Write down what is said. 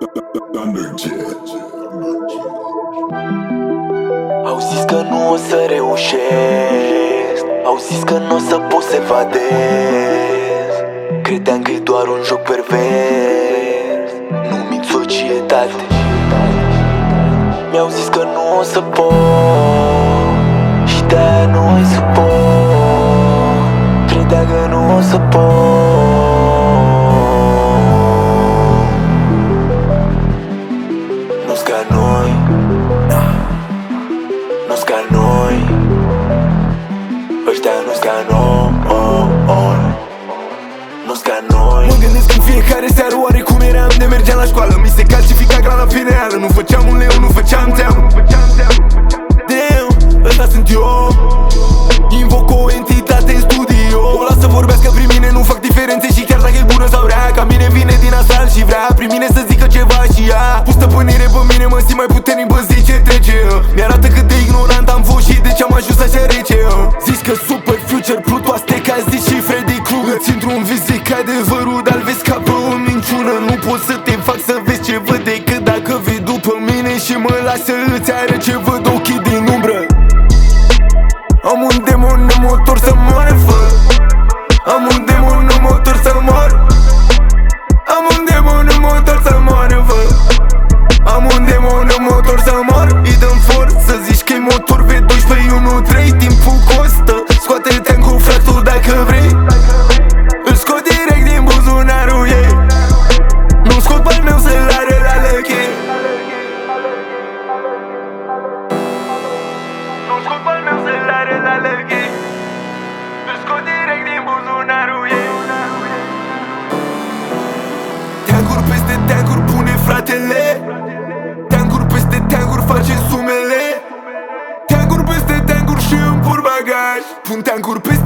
Au zis că nu o să reușesc, au zis că nu o să pot să evadez. Credeam că e doar un joc pervers, numit societate. Mi-au zis că nu o să pot și de-aia nu îi suport. Credeam că nu o să pot. Nu-s ca noi, nu-s ca noi, ăștia nu-s ca noi, nu-s ca noi. Mă gândesc în fiecare seară oare cum eram de mergeam la școală. Mi se calcifica grana fineală, nu făceam un leu, nu făceam teamă. Damn, ăsta sunt eu. Invoc o entitate în studio, o las să vorbească prin mine, nu fac diferențe și chiar dacă e bună sau rea, ca mine vine din astral și vrea prin mine să zică ceva și ea. Cu stăpânire pe mine mă simt mai puternic, bă, zi ce trece. Mi-arată cât de ignorant am fost și de ce am ajuns așa rece. Zici că Super Future, Pluto, Azteca, zici și Freddy Krueger. Îți intru în vis, zic adevărul, dar vezi ca pe o minciună. Nu pot să te fac să vezi ce văd decât dacă vii după mine și mă lași să îți arăt ce văd ochii din umbră. Am un demon în motor să moară, fă. Am un demon în motor să moară. Am un demon în motor să moară, fă. Am un demon în motor să moară. Îi dăm forță, să zici că-i motor V12-1.3. Timpul costă, scoate-te cu fratul dacă vrei. Îl scot direct din buzunarul ei. Nu-mi scot bani meu să-l are la lăche. Nu-mi scot bani meu să-l are la lăche. Îl scot direct din buzunarul ei. Teancuri peste teancuri pune fratele. Teancuri peste teancuri face sumele. Teancuri peste teancuri și îmi pur bagaj. Pun teancuri peste